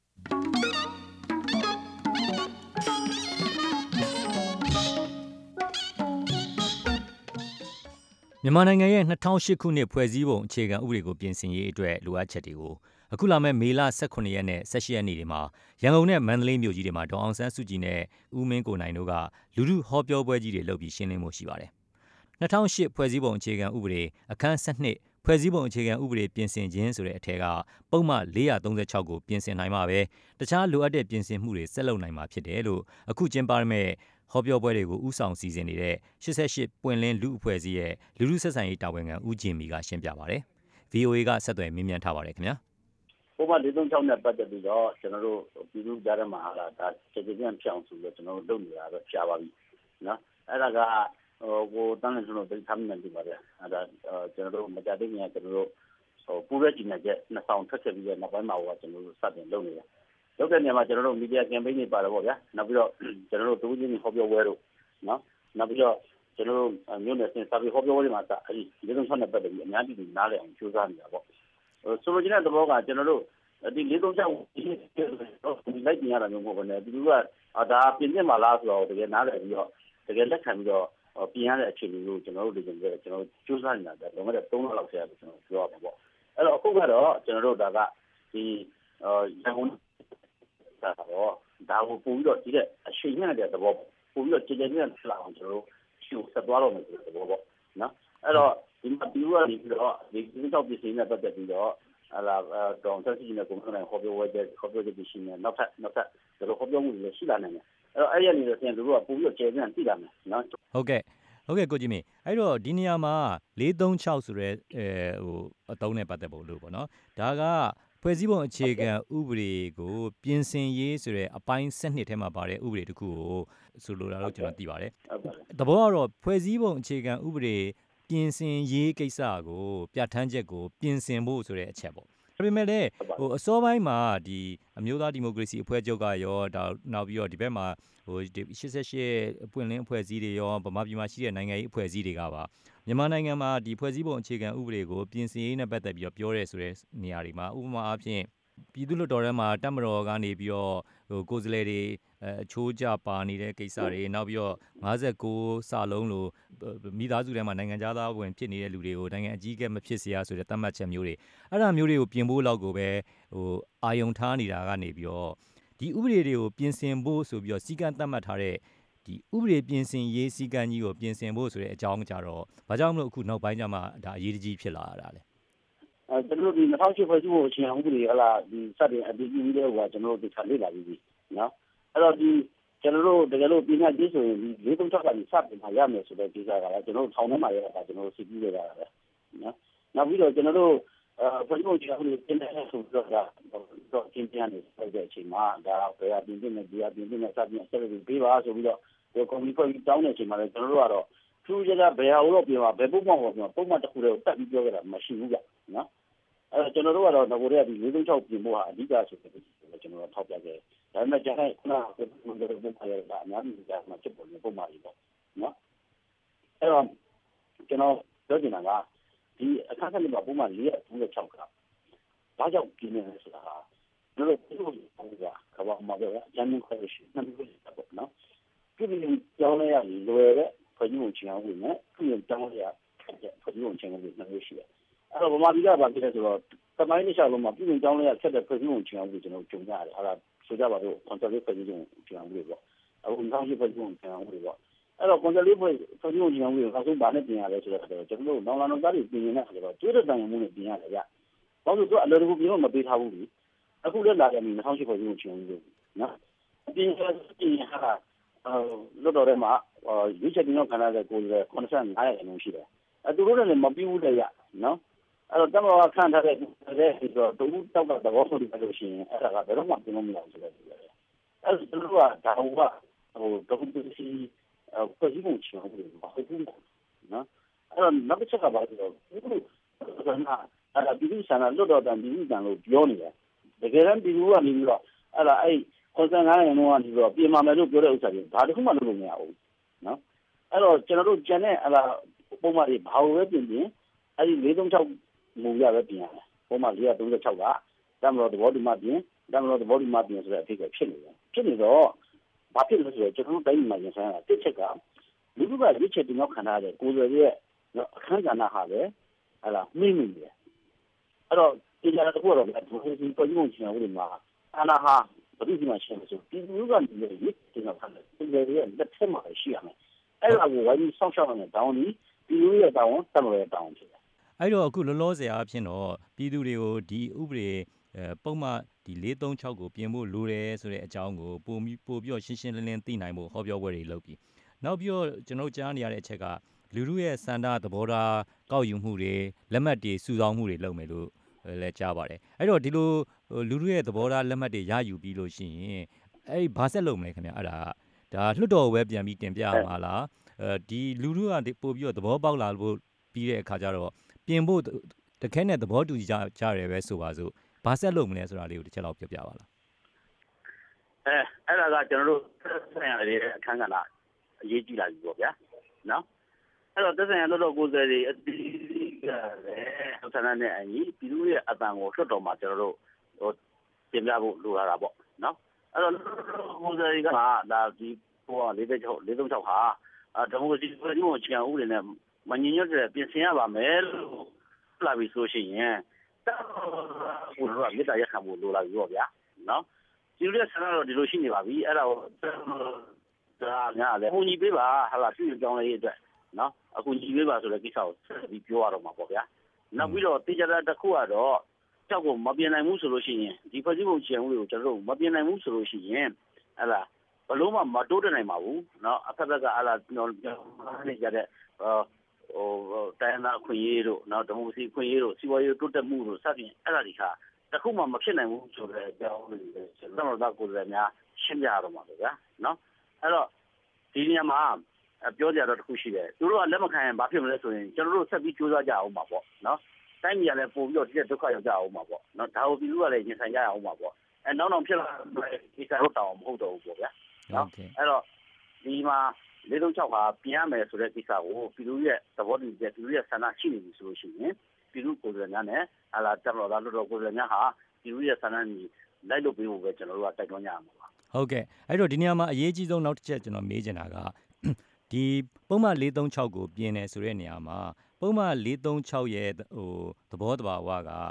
မြန်မာနိုင်ငံရဲ့၂၀၀၈ခုနှစ်ဖွဲ့စည်းပုံအခြေခံဥပဒေကိုပြင်ဆင်ရေးအတွက်လိုအပ်ချက်တွေကိုအခုလာမယ့်မေလ၁၇ရက်နဲ့၁၈ရက်နေ့တွေမှာရန်ကုန်နဲ့မန္တလေးမြို့ကြီးတွေမှာဒေါ်အောင်ဆန်းစုကြည်နဲ့ဦးမင်းကိုနိုင်တို့ကလူထုဟောပြောပွဲကြီးတွေလုပ်ပြီးရှင်းလင်းဖို့ရှိပါတယ်။၂၀၀၈ဖွဲ့စည်းပုံအခြေခံဥပဒေအခန်း၁၂ဖွဲ့စည်းပုံအခြေခံဥပဒေပြင်ဆင်ခြင်းဆိုတဲ့အထက်ကပုံမှန်၄၃၆ကိုပြင်ဆင်နိုင်မှာပဲတခြားလိုအပ်တဲ့ပြင်ဆင်မှုတွေဆက်လုပ်နိုင်မှာဖြစ်တယ်လို့အခုကျင်းပမဲ့ဟောပြောပွဲတွေကိုဥဆောင်စီစဉ်နေတဲ့ရှစ်ဆယ့်ရှစ်ပွင့်လင်းလူအဖွဲ့အစည်းရဲ့လူထုဆက်ဆံရေးတာဝန်ခံဦးဂျင်မီကရှင်းပြပါတယ်။ ဗီအိုအေကဆက်သွယ်မေးမြန်းထားပါတယ်ခင်ဗျာ။ပုံမှန်၄၃၆နဲ့ပတ်သက်ပြီးတော့ကျွန်တော်တို့ပြည်သူကြားထဲမှာဟာဒါကျေကျေပြန့်ဖြောင်းဆိုလို့ကျွန်တော်တို့လုပ်နေတာတော့ရှားပါပြီ။နော်။အဲ့ဒါကဟိုကိုတန်းလင်းကျွန်တော်တို့ထားမှန်းနေပါဗျ။အဲ့ဒါကျွန်တော်တို့မကြတဲ့ညကျွန်တော်တို့ဟိုပူရဲကြီးနဲ့ကျနှစ်ဆောင်ထွက်ချက်ပြီးတော့နောက်ပိုင်းမှာဟိုကျွန်တော်တို့စတင်လုပ်နေတယ်။လုပ်တဲ့နေရာမှာကျွန်တော်တို့မီဒီယာကမ်ပိန်းတွေပါတော့ဗောဗျာ။နောက်ပြီးတော့ကျွန်တော်တို့တိုးချင်းဟောပြောပွဲတို့နော်။နောက်ပြီးတော့ကျွန်တော်တို့မြို့နယ်စင်စာပေဟောပြောပွဲတွေမှာအဲ့ဒီ၄၃၆နဲ့ပတ်သက်ပြီးအများကြီးနားလည်အောင်ကြိုးစားနေတာပေါ့။ဆိုလိုချင်တဲ့သဘောကကျွန်တော်တို့ဒီ၄၃၆ကိုလိုက်ပြင်ရတာမျိုးမဟုတ်ဘဲနဲ့ဒီလူကဒါပြင်ပြမှာလားဆိုတော့တကယ်နားလည်ပြီးတော့တကယ်လက်ခံပြီးတော့ပြင်ရတဲ့အခြေအနေကိုကျွန်တော်တို့ဒီကျွန်တော်ကြိုးစားနေတာဒါလုံးဝသုံးလလောက်ဆရာကျွန်တော်ပြောရမှာပေါ့အဲ့တော့အခုကတော့ကျွန်တော်တို့ဒါကဒီရန်ကုန်ဒါတော့ဒါကိုပို့ပြီးတော့ဒီတဲ့အချိန်နဲ့တဲ့သဘောပို့ပြီးတော့ကြည်ကြည်နဲ့ဆက်လာအောင်ကျွန်တော်တို့ရှုဆက်သွားတော့မယ်ဆိုတဲ့သဘောပေါ့နော်အဲ့တော့ဒီမှာဒီကနေပြီးတော့ဒီဒီတော့ပြည်စင်းနဲ့ပတ်သက်ပြီးတော့အဲ့လာတော့ဆက်စီနဲ့ကိုယ်ကနေဟောပြောဝဲတဲ့ဟောပြောတဲ့ရှင်နဲ့နောက်ထပ်နောက်ထပ်ဒါလိုဟောပြောမှုတွေရှိလာနိုင်တယ်အဲ့တော့အဲ့ရနေတော့ပြန်သူတို့ကပို့ပြီးတော့ကျေပြန်သိလာမယ်နော်ဟုတ်ကဲ့ဟုတ်ကဲ့ကိုကြီးမင်းအဲ့တော့ဒီနေရာမှာ၄၃၆ဆိုရဲအဲဟိုအတုံးနဲ့ပတ်သက်ဖို့လို့ပေါ့နော်ဒါကဖွဲ့စည်းပုံအခြေခံဥပဒေကိုပြင်ဆင်ရေးဆိုတဲ့အပိုင်း၁၂ထဲမှာပါတဲ့ဥပဒေတစ်ခုကိုဆိုလိုတာလို့ကျွန်တော်သိပါတယ်သဘောကတော့ဖွဲ့စည်းပုံအခြေခံဥပဒေပြင်ဆင်ရေးကိစ္စကိုပြဋ္ဌာန်းချက်ကိုပြင်ဆင်ဖို့ဆိုတဲ့အချက်ပေါ့ဒါပေမဲ့လည်းဟိုအစောပိုင်းမှာဒီအမျိုးသားဒီမိုကရေစီအဖွဲ့ချုပ်ကရောဒါနောက်ပြီးတော့ဒီဘက်မှာဟိုရှစ်ဆယ့်ရှစ်ပွင့်လင်းအဖွဲ့အစည်းတွေရောဗမာပြည်မှာရှိတဲ့နိုင်ငံရေးအဖွဲ့အစည်းတွေကပါမြန်မာနိုင်ငံမှာဒီဖွဲ့စည်းပုံအခြေခံဥပဒေကိုပြင်ဆင်ရေးနဲ့ပတ်သက်ပြီးတော့ပြောရဲဆိုတဲ့နေရာတွေမှာဥပမာအားဖြင့်ပြည်သူ့လွှတ်တော်ထဲမှာတပ်မတော်ကနေပြီးတော့ဟိုကိုယ်စားလှယ်တွေအချိုးကျပါနေတဲ့ကိစ္စတွေနောက်ပြီးတော့၅၉စာလုံးလို့မိသားစုထဲမှာနိုင်ငံသားဝင်ဖြစ်နေတဲ့လူတွေကိုနိုင်ငံအကြီးအကဲမဖြစ်စေရဆိုတဲ့သတ်မှတ်ချက်မျိုးတွေအဲ့ဒါမျိုးတွေကိုပြင်ဖို့လောက်ကိုပဲဟိုအာယုံထားနေတာကနေပြီးတော့ဒီဥပဒေတွေကိုပြင်ဆင်ဖို့ဆိုပြီးတော့စီကံသတ်မှတ်ထားတဲ့ဒီဥပဒေပြင်ဆင်ရေးစီကံကြီးကိုပြင်ဆင်ဖို့ဆိုတဲ့အကြောင်းကြတော့ဘာကြောင့်မလို့အခုနောက်ပိုင်းကျမှဒါအရေးကြီးဖြစ်လာတာလဲအဲကျွန်တော်ဒီ၂၀၀၈ဖွဲ့စည်းပုံအခြေခံဥပဒေဟလာဒီစတင်အတည်ပြုပြီးတဲ့ဟိုကကျွန်တော်တို့ဒီခါလေ့လာပြီးပြီနော်အဲ့တော့ဒီကျွန်တော်တို့တကယ်လို့ပြင်ရကြီးဆိုရင်ဒီ၄၃၆ကနေစတင်မှာရမယ်ဆိုတဲ့ဒီကကလည်းကျွန်တော်တို့ထောင်ထဲမှာရတာကျွန်တော်တို့စီပြီးရတာပဲနော်နောက်ပြီးတော့ကျွန်တော်တို့အဲဖွဲ့စည်းပုံအခြေခံဥပဒေပြင်တဲ့ဆိုတော့တော့ကျင်းပြနေတဲ့အချိန်မှာဒါဘယ်အပြင်ပြင်နဲ့ဒီအပြင်ပြင်နဲ့စတင်ဆက်ပြီးပေးပါဆိုပြီးတော့ဒီကွန်မြူနီတီတောင်းတဲ့အချိန်မှာလည်းကျွန်တော်တို့ကတော့ထူးခြားတဲ့ဘယ်ဟာလို့ပြင်ပါဘယ်ပုံမှန်ပေါ့ပုံမှန်တစ်ခုတည်းကိုတက်ပြီးပြောကြတာမရှိဘူးကြနော်အဲကျွန်တော်တို့ကတော့ငကိုတွေကဒီ၄၃၆ပြင်ဖို့ဟာအဓိကဆိုတဲ့ကျွန်တော်တို့ထောက်ပြခဲ့ဒါပေမဲ့ကျန်တဲ့ခုနကပုံမှန်ပုံမှန်ရတာအများကြီးကမှချက်ပေါ်နေပုံမှန်ကြီးပေါ့နော်အဲတော့ကျွန်တော်ပြောချင်တာကဒီအခါကလေးမှာပုံမှန်၄၃၆ကဘာကြောင့်ပြင်နေလဲဆိုတာကျွန်တော်တို့ပြောတာကဘာမှမပြောရဂျန်နင်ခွဲရှိနေတယ်ပေါ့နော်ပြည်ပြည်ကြောင်းရည်လွယ်တဲ့ဖွဲ့စည်းပုံချင်အောင်ဝင်နဲ့ပြည်ပြည်ကြောင်းရဖွဲ့စည်းပုံချင်အောင်ဝင်နေရှိတယ်အဲ့တော့ဗမာပြည်ကဘာဖြစ်လဲဆိုတော့တမိုင်းတစ်လျှောက်လုံးမှာပြည်ပြည်ကြောင်းရဆက်တဲ့ဖွဲ့စည်းပုံချင်အောင်ဝင်ကျွန်တော်ကြုံရတယ်အဲ့ဒါဆိုကြပါတော့ control ဖွဲ့စည်းပုံချင်အောင်ဝင်ပေါ့အခု၂၀၀၈ဖွဲ့စည်းပုံချင်အောင်ဝင်ပေါ့အဲ့တော့ control ဖွဲ့ဖွဲ့စည်းပုံချင်အောင်ဝင်နောက်ဆုံးဗာနဲ့ပြင်ရလဲဆိုတော့ကျွန်တော်တို့နောင်လာနောင်သားတွေပြင်နေတာဆိုတော့ကျွေးတဲ့တိုင်မှုနဲ့ပြင်ရတယ်ဗျ။ဘာလို့ဆိုတော့အလော်တကူပြင်လို့မပေးထားဘူးလေ။အခုလည်းလာတယ်၂၀၀၈ဖွဲ့စည်းပုံချင်အောင်ဝင်နော်။ပြင်ရပြင်ရဟာလွတ်တော်ထဲမှာရွေးချယ်တင်တော့ခန္ဓာတဲ့ကိုယ်တွေ၇၅ရာခိုင်နှုန်းရှိတယ်။အဲသူတို့လည်းမပြီးဘူးလေရနော်။အဲ့တော့တမန်ကခန့်ထားတဲ့တဲ့ဆိုတော့တူတောက်ကသဘောဆိုပြီးလို့ရှိရင်အဲ့ဒါကဘယ်တော့မှပြင်လို့မရဘူးဆိုတဲ့ပြောတယ်။အဲ့ဒါတို့ကဒါဟိုကဟိုဒုက္ခစီဖွဲ့စည်းပုံချင်အောင်လို့ဘာဖြစ်လဲနော်။အဲ့တော့နောက်တစ်ချက်ကဘာလဲဆိုတော့ဒီလိုကအဲ့ဒါပြည်သူ့ဆန္ဒလွတ်တော်တန်ပြည်သူ့တန်လို့ပြောနေတယ်။တကယ်တမ်းပြည်သူကနေပြီးတော့အဲ့ဒါအဲ့ခွန်ဆန်ငါးရင်တော့ဒီတော့ပြင်မာမယ်လို့ပြောတဲ့ဥစ္စာတွေဒါတခုမှလုပ်လို့မရဘူးနော်အဲ့တော့ကျွန်တော်တို့ကျန်တဲ့အဲ့ဒါပုံမှန်တွေဘာလို့ပဲပြင်ပြင်အဲ့ဒီ၄၃၆မူရပဲပြင်ရတယ်ပုံမှန်၄၃၆ကတမလို့သဘောတူမှပြင်တမလို့သဘောတူမှပြင်ဆိုတဲ့အဖြစ်ကဖြစ်နေတယ်ဖြစ်နေတော့ဘာဖြစ်လဲဆိုတော့ကျွန်တော်တို့တိုင်းမှာရင်ဆိုင်ရတာတစ်ချက်ကလူလူကရွေးချယ်တင်ရောက်ခံရတဲ့ကိုယ်တွေရဲ့အခန်းကဏ္ဍဟာပဲအဲ့ဒါမိမိနေတယ်အဲ့တော့ဒီကြတဲ့ခုတော့ဒီဒီပုံမှန်ချင်အောင်ဒီမှာအနာဟာဘယ်လိုမှရှင်းမလို့ဒီလူကနေလေဒီတော့ဖမ်းတယ်ဒီလေရဲ့လက်ထက်မှာရှိရမယ်အဲ့ဒါကိုဝိုင်းပြီးစောင့်ရှောက်နေတဲ့တောင်းဒီဒီလူရဲ့တောင်းတမရဲ့တောင်းဖြစ်တယ်အဲ့တော့အခုလောလောဆယ်အဖြစ်တော့ပြည်သူတွေကိုဒီဥပဒေပုံမှန်ဒီ၄၃၆ကိုပြင်ဖို့လိုတယ်ဆိုတဲ့အကြောင်းကိုပိုပြီးပိုပြီးတော့ရှင်းရှင်းလင်းလင်းသိနိုင်ဖို့ဟောပြောပွဲတွေလုပ်ပြီးနောက်ပြီးတော့ကျွန်တော်ကြားနေရတဲ့အချက်ကလူလူရဲ့စန္ဒသဘောထားကောက်ယူမှုတွေလက်မှတ်တွေစုဆောင်းမှုတွေလုပ်မယ်လို့လည်းကြားပါတယ်အဲ့တော့ဒီလိုလူလူရဲ့သဘောထားလက်မှတ်တွေရယူပြီးလို့ရှိရင်အဲ့ဒီဘာဆက်လုပ်မလဲခင်ဗျအဲ့ဒါဒါလွှတ်တော်ဝဲပြန်ပြီးတင်ပြရမှာလားအဲဒီလူလူကပို့ပြီးတော့သဘောပေါက်လာလို့ပြီးတဲ့အခါကျတော့ပြင်ဖို့တခဲနဲ့သဘောတူကြကြရဲပဲဆိုပါစို့ဘာဆက်လုပ်မလဲဆိုတာလေးကိုတစ်ချက်လောက်ပြောပြပါလားအဲအဲ့ဒါကကျွန်တော်တို့ဆက်ရတဲ့အခန်းကဏ္ဍအရေးကြီးလာပြီပေါ့ဗျာနော်အဲ့တော့သက်ဆိုင်ရာလွှတ်တော်ကိုယ်စားလှယ်အတိအကျလည်းဆန္ဒနဲ့အညီပြည်သူ့ရဲ့အတန်ကိုလွှတ်တော်မှာကျွန်တော်တို့ဟိုပြင်ပြဖို့လိုလာတာပေါ့နော်အဲ့တော့ကိုယ်စားလှယ်ကဒါဒီဟို၄၃၆၄၃၆ဟာဒီမိုကရေစီဖွဲ့စည်းပုံအခြေခံဥပဒေနဲ့မညီညွတ်တဲ့ပြင်ဆင်ရပါမယ်လို့လာပြီးဆိုရှင်ရင်ဟိုတော့မြေတားရခံဖို့လိုလာပြီပေါ့ဗျာနော်ဒီလိုဆန္ဒတော့ဒီလိုရှိနေပါပြီအဲ့ဒါကိုဒါများလည်းပုံကြီးပေးပါဟာလာပြည်ကြောင်းလေးအတွက်နော်အခုညီပေးပါဆိုတဲ့ကိစ္စကိုဆက်ပြီးပြောရတော့မှာပေါ့ဗျာနောက်ပြီးတော့တေချာတစ်ခုကတော့ကြောက်ကိုမပြင်းနိုင်ဘူးဆိုလို့ရှိရင်ဒီဖွဲ့စည်းပုံချင်ဦးတွေကိုကျွန်တော်တို့မပြင်းနိုင်ဘူးဆိုလို့ရှိရင်ဟလာဘလို့မှမတိုးတက်နိုင်ပါဘူးเนาะအဖက်ဖက်ကဟလာနေကြတဲ့ဟိုတိုင်းသားခွင့်ရေးတို့เนาะဒီမိုကရေစီခွင့်ရေးတို့စီးပွားရေးတိုးတက်မှုတို့စသဖြင့်အဲ့ဒါဒီခါတခုမှမဖြစ်နိုင်ဘူးဆိုတဲ့အကြောင်းလေးတွေကျွန်တော်တို့ကိုယ်စားများရှင်းပြရတော့မှာဗျာเนาะအဲ့တော့ဒီနေရာမှာပြောကြတော့တခုရှိတယ်သူတို့ကလက်မခံရင်ဘာဖြစ်မလဲဆိုရင်ကျွန်တော်တို့ဆက်ပြီးကြိုးစားကြအောင်ပါပေါ့နော်တိုင်းပြည်ကလည်းပို့ပြီးတော့ဒီတဲ့ဒုက္ခရောက်ကြအောင်ပါပေါ့နော်ဒါကိုပြည်သူကလည်းရင်ဆိုင်ကြရအောင်ပါပေါ့အဲနောက်နောက်ဖြစ်လာဒီစားတော့တောင်းမဟုတ်တော့ဘူးပေါ့ဗျာနော်အဲ့တော့ဒီမှာ၄၃၆ဟာပြင်ရမယ်ဆိုတဲ့ကိစ္စကိုပြည်သူရဲ့သဘောတူချက်ပြည်သူရဲ့ဆန္ဒရှိနေပြီဆိုလို့ရှိရင်ပြည်သူကိုယ်စားလှယ်များနဲ့ဟာလာတက်တော်လာလို့တော့ကိုယ်စားလှယ်များဟာပြည်သူရဲ့ဆန္ဒကြီးလိုက်လုပ်ပေးဖို့ပဲကျွန်တော်တို့ကတိုက်တွန်းကြရမှာပါဟုတ်ကဲ့အဲ့တော့ဒီနေရာမှာအရေးကြီးဆုံးနောက်တစ်ချက်ကျွန်တော်မေးချင်တာကဒီပုံမှန်၄၃၆ကိုပြင်နေဆိုတဲ့နေရာမှာပုံမှန်၄၃၆ရဲ့ဟိုသဘောတဘာဝက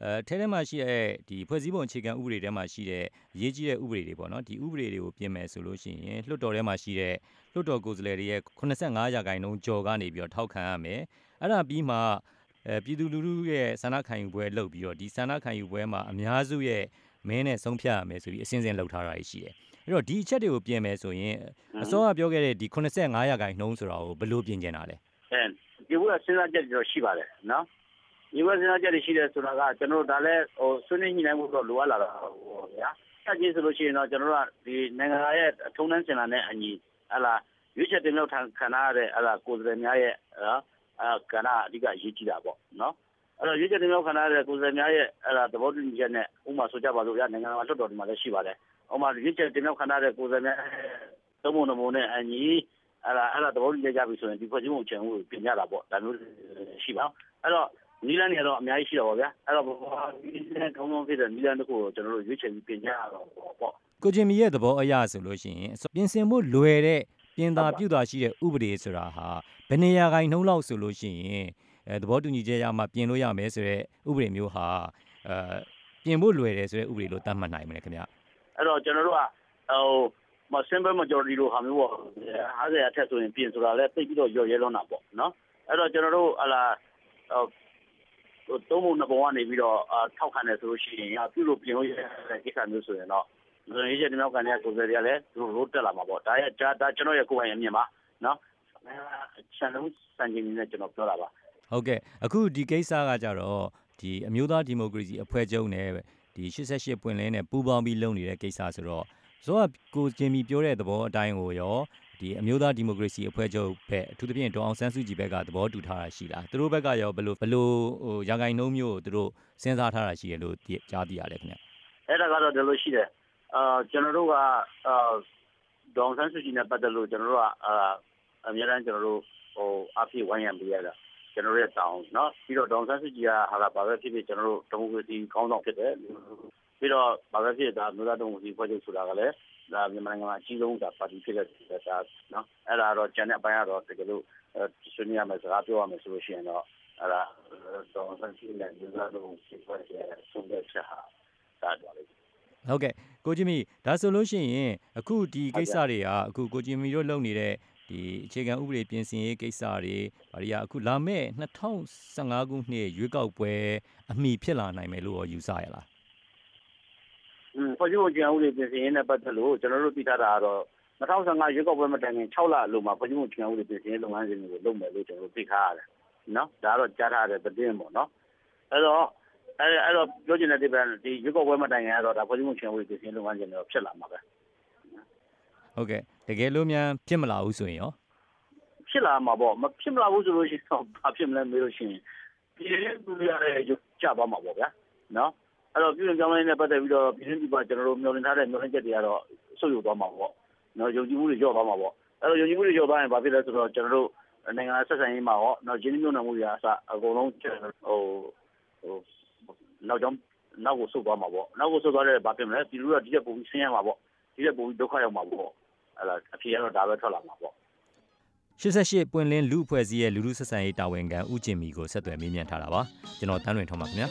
အဲထဲထဲမှာရှိတဲ့ဒီဖွဲ့စည်းပုံအခြေခံဥပဒေထဲမှာရှိတဲ့ရေးကြီးတဲ့ဥပဒေတွေပေါ့နော်ဒီဥပဒေတွေကိုပြင်မယ်ဆိုလို့ရှိရင်လွှတ်တော်ထဲမှာရှိတဲ့လွှတ်တော်ကိုယ်စားလှယ်တွေရဲ့ခုနှစ်ဆယ့်ငါးရာခိုင်နှုန်းကျော်ကနေပြီးတော့ထောက်ခံရမယ်အဲ့ဒါပြီးမှအဲပြည်သူလူထုရဲ့ဆန္ဒခံယူပွဲလုပ်ပြီးတော့ဒီဆန္ဒခံယူပွဲမှာအများစုရဲ့မဲနဲ့ဆုံးဖြတ်ရမယ်ဆိုပြီးအစဉ်စဉ်လှုပ်ထားတာရှိတယ်အဲ့တော့ဒီအချက်တွေကိုပြင်မယ်ဆိုရင်အစောကပြောခဲ့တဲ့ဒီခုနှစ်ဆယ့်ငါးရာခိုင်နှုန်းဆိုတာကိုဘယ်လိုပြင်ကျင်တာလဲအဲဒီဘုရားစဉ်းစားချက်တွေရှိပါတယ်နော်ဒီဘုရားစဉ်းစားချက်တွေရှိတယ်ဆိုတာကကျွန်တော်တို့ဒါလည်းဟိုဆွေးနွေးညှိနှိုင်းမှုတော့လိုအပ်လာတာဟိုဗျာဆက်ကြည့်ဆိုလို့ရှိရင်တော့ကျွန်တော်တို့ကဒီနိုင်ငံရဲ့ထုံးတမ်းစင်လာတဲ့အညီဟလာရွေးချယ်တင်မြှောက်ခံရတဲ့ဟလာကိုယ်စားလှယ်များရဲ့နော်အဲကဏ္ဍအဓိကရေးကြည့်တာပေါ့နော်အဲ့တော့ရွေးချယ်တင်မြှောက်ခံရတဲ့ကိုယ်စားလှယ်များရဲ့ဟလာသဘောတူညီချက်နဲ့ဥပမာဆိုကြပါလို့ရနိုင်ငံတော်လွှတ်တော်ဒီမှာလည်းရှိပါတယ်ဥပမာရွေးချယ်တင်မြှောက်ခံရတဲ့ကိုယ်စားလှယ်များသုံးပုံတစ်ပုံနဲ့အညီအဲ့ဒါအဲ့ဒါသဘောတူညီကြပြီဆိုရင်ဒီဖွဲ့စည်းပုံချင်ကိုပြင်ရတာပေါ့ဒါမျိုးရှိပါအဲ့တော့နီလန်းနေတော့အများကြီးရှိတော့ပါဗျာအဲ့တော့ဒီနဲ့ကောင်းကောင်းဖြစ်တဲ့နီလန်းတစ်ခုကိုကျွန်တော်တို့ရွေးချယ်ပြီးပြင်ကြရတော့ပေါ့ကိုဂျင်မီရဲ့သဘောအရဆိုလို့ရှိရင်ပြင်ဆင်ဖို့လွယ်တဲ့ပြင်သာပြုတာရှိတဲ့ဥပဒေဆိုတာဟာဘယ်နေရာခိုင်နှုန်းလောက်ဆိုလို့ရှိရင်အဲသဘောတူညီချက်ရမှပြင်လို့ရမယ်ဆိုတဲ့ဥပဒေမျိုးဟာအဲပြင်ဖို့လွယ်တယ်ဆိုတဲ့ဥပဒေလို့သတ်မှတ်နိုင်မလဲခင်ဗျအဲ့တော့ကျွန်တော်တို့ကဟိုမ simple majority လို့ဟာမျိုးပေါ့ဟာဆယ်အထက်ဆိုရင်ပြင်ဆိုတာလဲသိပြီးတော့ရော်ရဲလွန်းတာပေါ့နော်အဲ့တော့ကျွန်တော်တို့ဟလာဟိုသုံးပုံနှစ်ပုံကနေပြီးတော့ထောက်ခံတယ်ဆိုလို့ရှိရင်ပြုလို့ပြင်လို့ရတဲ့ကိစ္စမျိုးဆိုရင်တော့ဒီရေးချက်တင်မြောက်ကန်တဲ့ကိုယ်စားလှယ်တွေကလည်းသူတို့ရိုးတက်လာမှာပေါ့ဒါရဲ့ဒါကျွန်တော်ရဲ့ကိုယ်ပိုင်အမြင်ပါနော်ဆန်လုံးစံချိန်နဲ့ကျွန်တော်ပြောတာပါဟုတ်ကဲ့အခုဒီကိစ္စကကြတော့ဒီအမျိုးသားဒီမိုကရေစီအဖွဲ့ချုပ်နဲ့ဒီရှစ်ဆယ့်ရှစ်ပွင့်လင်းနဲ့ပူးပေါင်းပြီးလုပ်နေတဲ့ကိစ္စဆိုတော့ဆိုတော့ကိုဂျင်မီပြောတဲ့သဘောအတိုင်းကိုရောဒီအမျိုးသားဒီမိုကရေစီအဖွဲ့ချုပ်ဘက်အထူးသဖြင့်ဒေါအောင်ဆန်းစုကြည်ဘက်ကသဘောတူထားတာရှိလားသူတို့ဘက်ကရောဘယ်လိုဘယ်လိုဟိုရာဂိုင်နှုန်းမျိုးကိုသူတို့စဉ်းစားထားတာရှိတယ်လို့ကြားသိရတယ်ခင်ဗျအဲ့ဒါကတော့ဒီလိုရှိတယ်အာကျွန်တော်တို့ကအာဒေါအောင်ဆန်းစုကြည်နဲ့ပတ်သက်လို့ကျွန်တော်တို့ကအာအများအားကျွန်တော်တို့ဟိုအဖြစ်ဝိုင်းရံပေးရတာကျွန်တော်ရဲ့တောင်းเนาะပြီးတော့ဒေါအောင်ဆန်းစုကြည်ကဟာလာပါပဲဖြစ်ဖြစ်ကျွန်တော်တို့ဒီမိုကရေစီခေါင်းဆောင်ဖြစ်တယ်ပြီးတော့ဘာပဲဖြစ်တာမြို့သားဒီမိုကရေစီဖွဲ့ချုပ်ဆိုတာကလည်းဒါမြန်မာနိုင်ငံမှာအကြီးဆုံးဒါပါတီဖြစ်တဲ့ဒါเนาะအဲ့ဒါတော့ကျန်တဲ့အပိုင်းကတော့တကယ်လို့ဆွေးနွေးရမယ်စကားပြောရမယ်ဆိုလို့ရှိရင်တော့အဲ့ဒါဒေါအောင်ဆန်းစုကြည်နဲ့မြို့သားဒီမိုကရေစီဖွဲ့ချုပ်ဆုံးဖြတ်ချက်ဟာဒါတော့လေဟုတ်ကဲ့ကိုဂျင်မီဒါဆိုလို့ရှိရင်အခုဒီကိစ္စတွေကအခုကိုဂျင်မီတို့လုပ်နေတဲ့ဒီအခြေခံဥပဒေပြင်ဆင်ရေးကိစ္စတွေဘာတွေကအခုလာမယ့်နှစ်ထောင်ဆယ့်ငါးခုနှစ်ရွေးကောက်ပွဲအမီဖြစ်လာနိုင်မယ်လို့ယူဆရလားอืมဖွဲ့ချုပ်အခြေခံဥပဒေပြင်ဆင်ရေးနဲ့ပတ်သက်လို့ကျွန်တော်တို့သိထားတာကတော့နှစ်ထောင်ဆယ့်ငါးရွေးကောက်ပွဲမတိုင်ခင်၆လအလိုမှာဖွဲ့ချုပ်အခြေခံဥပဒေပြင်ဆင်ရေးလုပ်ငန်းစဉ်တွေကိုလုပ်မယ်လို့ကျွန်တော်တို့သိထားရတယ်နော်ဒါကတော့ကြားထားတဲ့သတင်းပေါ့နော်အဲ့တော့အဲ့အဲ့တော့ပြောချင်တဲ့ဒီဒီရွေးကောက်ပွဲမတိုင်ခင်ကတော့ဒါဖွဲ့ချုပ်အခြေခံဥပဒေပြင်ဆင်ရေးလုပ်ငန်းစဉ်တွေဖြစ်လာမှာပဲဟုတ်ကဲ့တကယ်လို့များဖြစ်မလာဘူးဆိုရင်ရောဖြစ်လာမှာပေါ့မဖြစ်မလာဘူးဆိုလို့ရှိရင်ဘာဖြစ်မလဲမေးလို့ရှိရင်ပြည်ရင်းသူရတဲ့ကြပါမှာပေါ့ဗျာနော်အဲ့တော့ပြည်ရင်းကြောင်းလေးနဲ့ပတ်သက်ပြီးတော့ပြည်ရင်းဒီပါကျွန်တော်တို့မျှော်လင့်ထားတဲ့မျှော်လင့်ချက်တွေကတော့ဆုတ်ယုတ်သွားမှာပေါ့နော်ယုံကြည်မှုတွေလျော့သွားမှာပေါ့အဲ့တော့ယုံကြည်မှုတွေလျော့သွားရင်ဘာဖြစ်လဲဆိုတော့ကျွန်တော်တို့နိုင်ငံဆက်ဆံရေးမှာရောနော်ရင်းနှီးမြှုပ်နှံမှုတွေအစအကုန်လုံးဟိုဟိုနောက်ကြောင်းနောက်ကိုဆုတ်သွားမှာပေါ့နောက်ကိုဆုတ်သွားတဲ့ဘာဖြစ်မလဲပြည်သူတို့ကဒီရက်ပုံပြီးဆင်းရမှာပေါ့ဒီရက်ပုံပြီးဒုက္ခရောက်မှာပေါ့အဲ့ဒါအဖြစ်ရတော့ဒါပဲထွက်လာမှာပေါ့ရှစ်ဆယ့်ရှစ်ပွင့်လင်းလူအဖွဲ့အစည်းရဲ့လူလူဆက်ဆံရေးတာဝန်ခံဦးဂျင်မီကိုဆက်သွယ်မေးမြန်းထားတာပါကျွန်တော်တန်းလွင်ထုံးပါခင်ဗျာ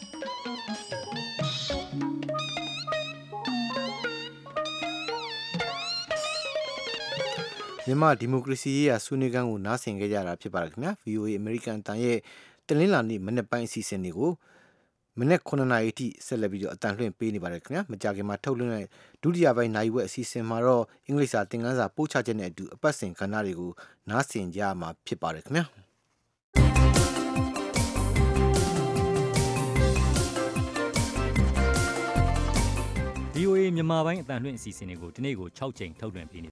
မြန်မာဒီမိုကရေစီရေးရာဆွေးနွေးခန်းကိုနားဆင်ခဲ့ကြတာဖြစ်ပါတယ်ခင်ဗျာ ဗီအိုအေ American တန်ရဲ့တနင်္လာနေ့မနေ့ပိုင်းအစီအစဉ်တွေကိုမနေ့ခုနှစ်နာရီအထိဆက်လက်ပြီးတော့အတန်လွှင့်ပေးနေပါတယ်ခင်ဗျာမကြခင်မှာထုတ်လွှင့်တဲ့ဒုတိယပိုင်းနိုင်ဝက်အစီအစဉ်မှာတော့အင်္ဂလိပ်စာသင်ခန်းစာပို့ချချက်နဲ့အတူအပတ်စဉ်ကဏ္ဍတွေကိုနားဆင်ကြမှာဖြစ်ပါတယ်ခင်ဗျာဗီအိုအေ မြန်မာပိုင်းအတန်လွှင့်အစီအစဉ်တွေကိုဒီနေ့ကို၆ကြိမ်ထုတ်လွှင့်ပေးနေ